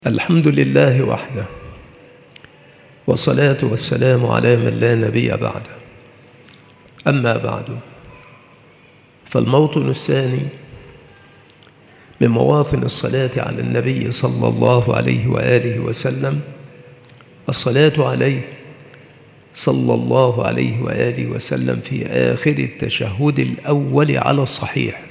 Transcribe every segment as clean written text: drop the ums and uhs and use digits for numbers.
الحمد لله وحده، والصلاة والسلام على من لا نبي بعده. أما بعد، فالموطن الثاني من مواطن الصلاة على النبي صلى الله عليه وآله وسلم الصلاة عليه صلى الله عليه وآله وسلم في آخر التشهد الأول على الصحيح.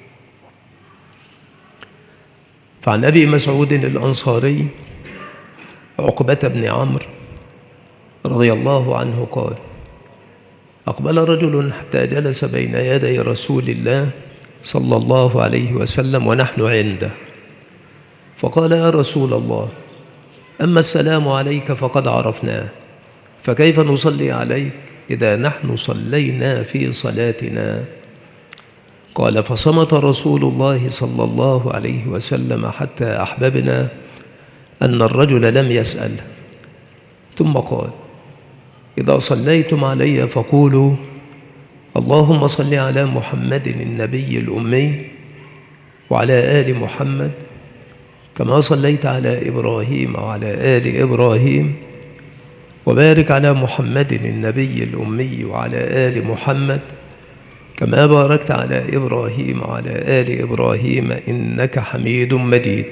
فعن أبي مسعود الأنصاري عقبة بن عمرو رضي الله عنه قال: أقبل رجل حتى جلس بين يدي رسول الله صلى الله عليه وسلم ونحن عنده، فقال: يا رسول الله، أما السلام عليك فقد عرفناه، فكيف نصلي عليك إذا نحن صلينا في صلاتنا؟ قال: فصمت رسول الله صلى الله عليه وسلم حتى أحببنا أن الرجل لم يسأل، ثم قال: إذا صليتم علي فقولوا: اللهم صل على محمد النبي الأمي وعلى آل محمد كما صليت على إبراهيم وعلى آل إبراهيم، وبارك على محمد النبي الأمي وعلى آل محمد كما باركت على إبراهيم وعلى آل إبراهيم إنك حميد مجيد.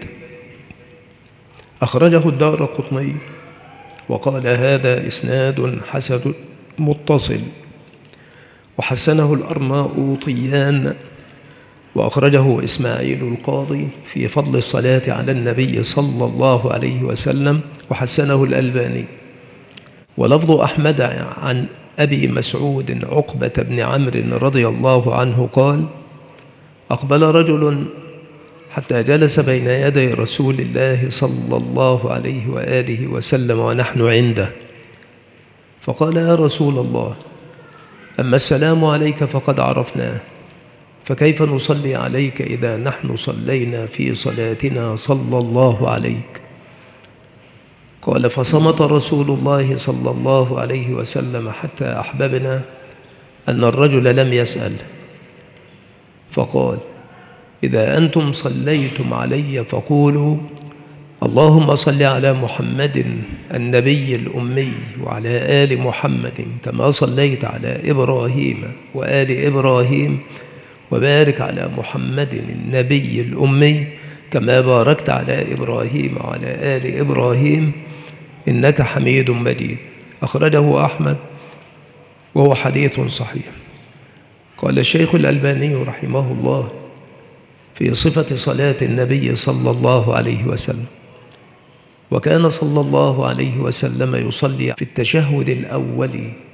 أخرجه الدارقطني وقال: هذا إسناد حسن متصل، وحسنه الأرناؤوطيان، وأخرجه إسماعيل القاضي في فضل الصلاة على النبي صلى الله عليه وسلم، وحسنه الألباني. ولفظ أحمد عن أبي مسعود عقبة بن عمرو رضي الله عنه قال: أقبل رجل حتى جلس بين يدي رسول الله صلى الله عليه وآله وسلم ونحن عنده، فقال: يا رسول الله، أما السلام عليك فقد عرفناه، فكيف نصلي عليك إذا نحن صلينا في صلاتنا صلى الله عليك؟ قال: فصمت رسول الله صلى الله عليه وسلم حتى أحببنا أن الرجل لم يسأل، فقال: إذا أنتم صليتم علي فقولوا: اللهم صل على محمد النبي الأمي وعلى آل محمد كما صليت على إبراهيم وآل إبراهيم، وبارك على محمد النبي الأمي كما باركت على إبراهيم وعلى آل إبراهيم إنك حميد مجيد. أخرجه أحمد وهو حديث صحيح. قال الشيخ الألباني رحمه الله في صفة صلاة النبي صلى الله عليه وسلم: وكان صلى الله عليه وسلم يصلي في التشهد الأول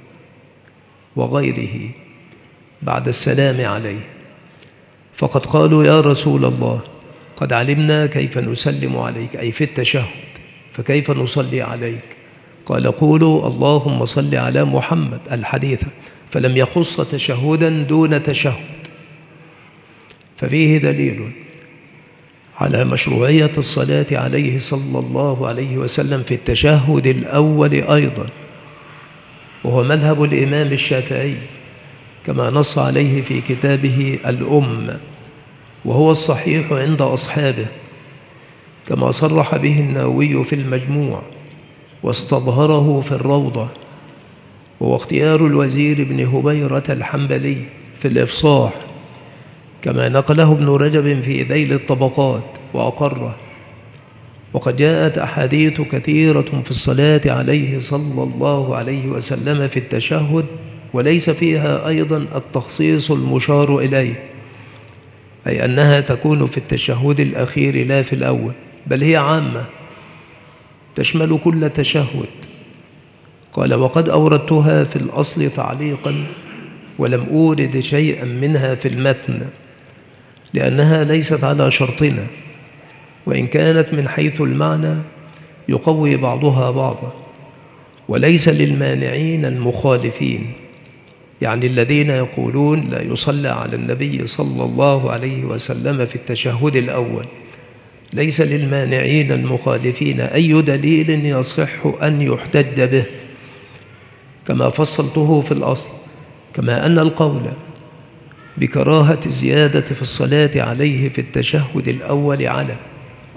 وغيره بعد السلام عليه، فقد قالوا: يا رسول الله، قد علمنا كيف نسلم عليك، أي في التشهد، فكيف نصلي عليك؟ قال: قولوا: اللهم صل على محمد الحديث، فلم يخص تشهدا دون تشهد، ففيه دليل على مشروعية الصلاة عليه صلى الله عليه وسلم في التشهد الأول أيضا، وهو مذهب الإمام الشافعي كما نص عليه في كتابه الأم، وهو الصحيح عند أصحابه كما صرح به النووي في المجموع واستظهره في الروضة، وهو اختيار الوزير بن هبيرة الحنبلي في الإفصاح، كما نقله ابن رجب في ذيل الطبقات وأقره. وقد جاءت أحاديث كثيرة في الصلاة عليه صلى الله عليه وسلم في التشهد، وليس فيها أيضا التخصيص المشار إليه، أي أنها تكون في التشهد الأخير لا في الأول، بل هي عامة تشمل كل تشهد. قال: وقد أوردتها في الأصل تعليقا، ولم أورد شيئا منها في المتن، لأنها ليست على شرطنا، وإن كانت من حيث المعنى يقوي بعضها بعضا، وليس للمانعين المخالفين، يعني الذين يقولون لا يصلى على النبي صلى الله عليه وسلم في التشهد الأول، ليس للمانعين المخالفين أي دليل يصح أن يحتج به، كما فصلته في الأصل. كما أن القول بكراهة الزيادة في الصلاة عليه في التشهد الأول على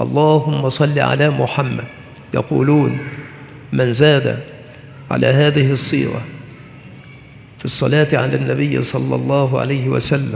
اللهم صل على محمد. يقولون من زاد على هذه الصيغة في الصلاة على النبي صلى الله عليه وسلم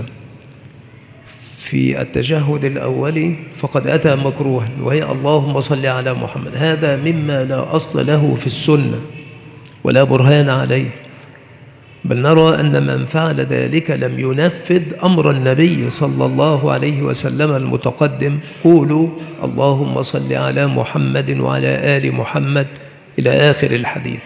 في التشهد الأولي فقد أتى مكروها، وهي اللهم صل على محمد. هذا مما لا أصل له في السنة ولا برهان عليه، بل نرى أن من فعل ذلك لم ينفذ أمر النبي صلى الله عليه وسلم المتقدم: قولوا اللهم صل على محمد وعلى آل محمد إلى آخر الحديث.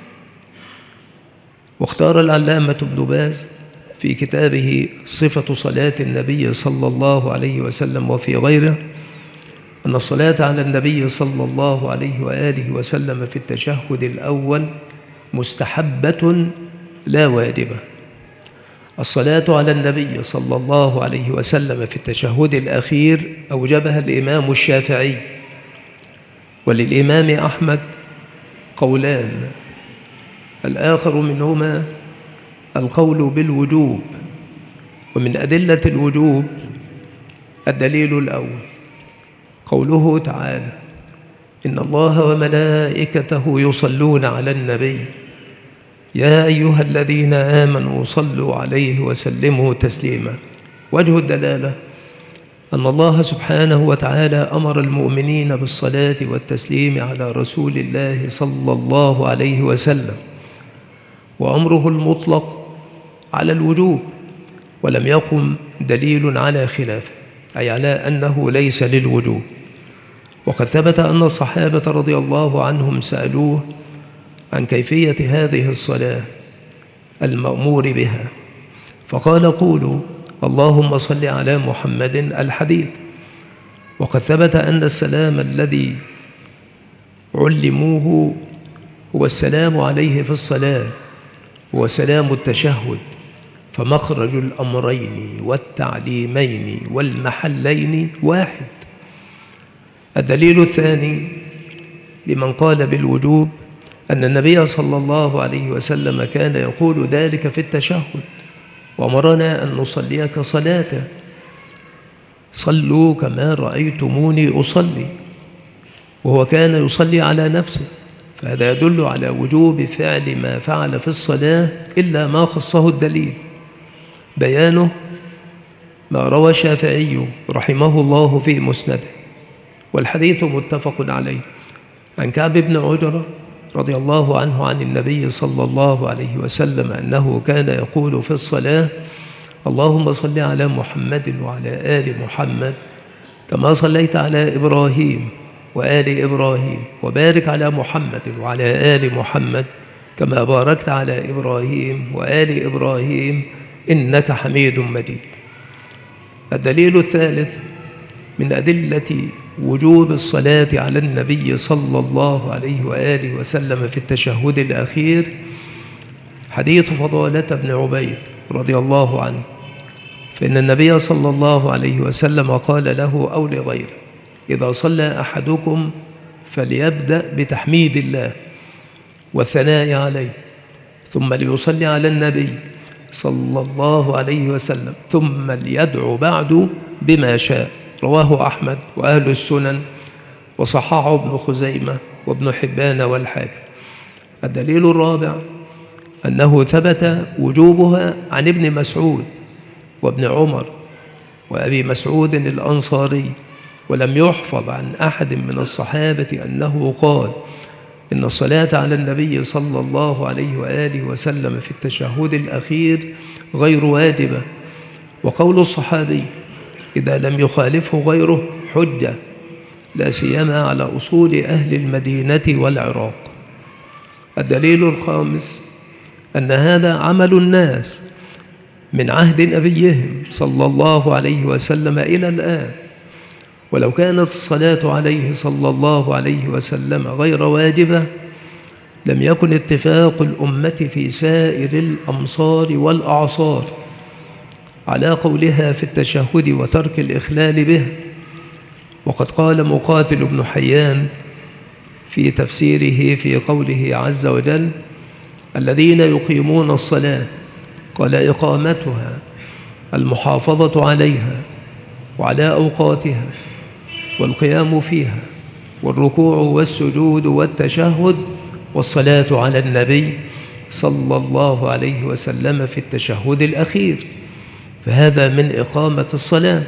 واختار العلامة ابن باز في كتابه صفة صلاة النبي صلى الله عليه وسلم وفي غيره أن الصلاة على النبي صلى الله عليه وآله وسلم في التشهد الأول مستحبة لا واجبة. الصلاة على النبي صلى الله عليه وسلم في التشهد الأخير أوجبها الإمام الشافعي، وللإمام أحمد قولان، الآخر منهما القول بالوجوب. ومن أدلة الوجوب الدليل الأول قوله تعالى: إن الله وملائكته يصلون على النبي يا أيها الذين آمنوا صلوا عليه وسلموا تسليما. وجه الدلالة أن الله سبحانه وتعالى أمر المؤمنين بالصلاة والتسليم على رسول الله صلى الله عليه وسلم، وأمره المطلق على الوجوب، ولم يقم دليل على خلافه، أي على أنه ليس للوجوب. وقد ثبت أن الصحابة رضي الله عنهم سألوه عن كيفية هذه الصلاة المأمور بها، فقال: قولوا اللهم صل على محمد الحديث. وقد ثبت أن السلام الذي علموه هو السلام عليه في الصلاة، هو سلام التشهد، فمخرج الأمرين والتعليمين والمحلين واحد. الدليل الثاني لمن قال بالوجوب أن النبي صلى الله عليه وسلم كان يقول ذلك في التشهد، وأمرنا أن نصلي كصلاته: صلوا كما رأيتموني أصلي. وهو كان يصلي على نفسه، فهذا يدل على وجوب فعل ما فعل في الصلاة إلا ما خصه الدليل. بيانه ما روى الشافعي رحمه الله في مسنده، والحديث متفق عليه، عن كعب بن عجرة رضي الله عنه عن النبي صلى الله عليه وسلم أنه كان يقول في الصلاة: اللهم صل على محمد وعلى آل محمد كما صليت على إبراهيم وآل إبراهيم، وبارك على محمد وعلى آل محمد كما باركت على إبراهيم وآل إبراهيم إنك حميد مجيد. الدليل الثالث من أدلة وجوب الصلاة على النبي صلى الله عليه وآله وسلم في التشهد الأخير حديث فضالة بن عبيد رضي الله عنه، فإن النبي صلى الله عليه وسلم قال له أو لغيره: إذا صلى أحدكم فليبدأ بتحميد الله والثناء عليه، ثم ليصلي على النبي صلى الله عليه وسلم، ثم ليدعو بعد بما شاء. رواه أحمد وأهل السنن، وصححه ابن خزيمة وابن حبان والحاكم. الدليل الرابع أنه ثبت وجوبها عن ابن مسعود وابن عمر وأبي مسعود الأنصاري، ولم يحفظ عن أحد من الصحابة أنه قال إن الصلاة على النبي صلى الله عليه وآله وسلم في التشهد الأخير غير واجبة. وقول الصحابي إذا لم يخالفه غيره حجة، لا سيما على أصول أهل المدينة والعراق. الدليل الخامس أن هذا عمل الناس من عهد نبيهم صلى الله عليه وسلم إلى الآن، ولو كانت الصلاة عليه صلى الله عليه وسلم غير واجبة لم يكن اتفاق الأمة في سائر الأمصار والأعصار على قولها في التشهد وترك الإخلال به. وقد قال مقاتل بن حيان في تفسيره في قوله عز وجل: الذين يقيمون الصلاة، قال إقامتها المحافظة عليها وعلى أوقاتها والقيام فيها والركوع والسجود والتشهد والصلاة على النبي صلى الله عليه وسلم في التشهد الأخير، فهذا من إقامة الصلاة.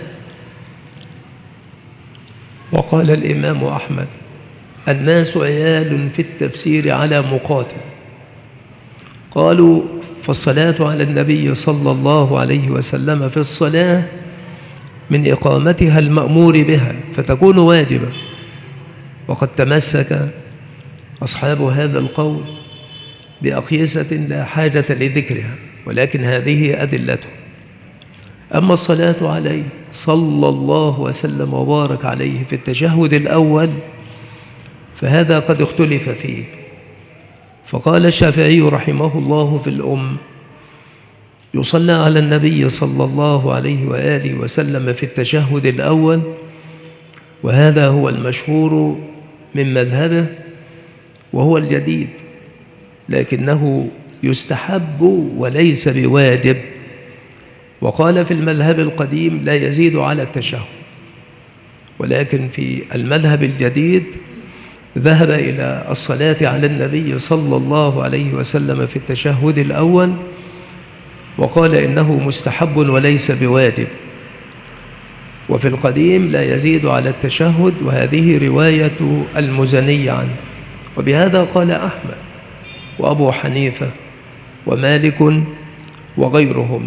وقال الإمام أحمد: الناس عيال في التفسير على مقاتل. قالوا: فالصلاة على النبي صلى الله عليه وسلم في الصلاة من إقامتها المأمور بها فتكون واجبة. وقد تمسك أصحاب هذا القول بأقيسة لا حاجة لذكرها، ولكن هذه أدلته. أما الصلاة عليه صلى الله وسلم وبارك عليه في التشهد الأول فهذا قد اختلف فيه. فقال الشافعي رحمه الله في الأم: يصلى على النبي صلى الله عليه وآله وسلم في التشهد الأول، وهذا هو المشهور من مذهبه وهو الجديد، لكنه يستحب وليس بواجب. وقال في المذهب القديم: لا يزيد على التشهد. ولكن في المذهب الجديد ذهب إلى الصلاة على النبي صلى الله عليه وسلم في التشهد الأول، وقال إنه مستحب وليس بواجب. وفي القديم لا يزيد على التشهد، وهذه رواية المزني عنه. وبهذا قال أحمد وأبو حنيفة ومالك وغيرهم.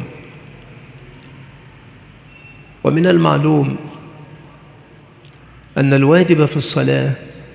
ومن المعلوم أن الواجب في الصلاة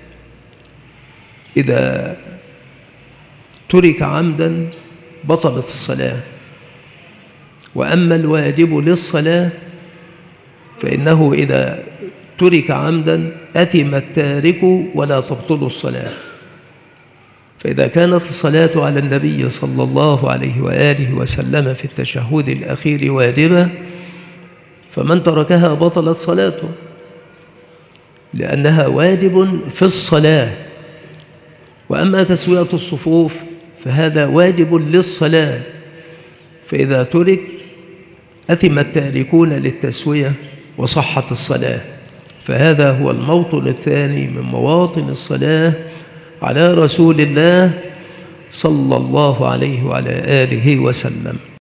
إذا ترك عمدا بطلت الصلاة، وأما الواجب للصلاة فإنه إذا ترك عمدا أثم التارك ولا تبطل الصلاة. فإذا كانت الصلاة على النبي صلى الله عليه وآله وسلم في التشهد الأخير واجبة، فمن تركها بطلت صلاته، لأنها واجب في الصلاة. وأما تسوية الصفوف فهذا واجب للصلاة، فإذا ترك أثم التاركون للتسوية وصحت الصلاة. فهذا هو الموطن الثاني من مواطن الصلاة على رسول الله صلى الله عليه وعلى آله وسلم.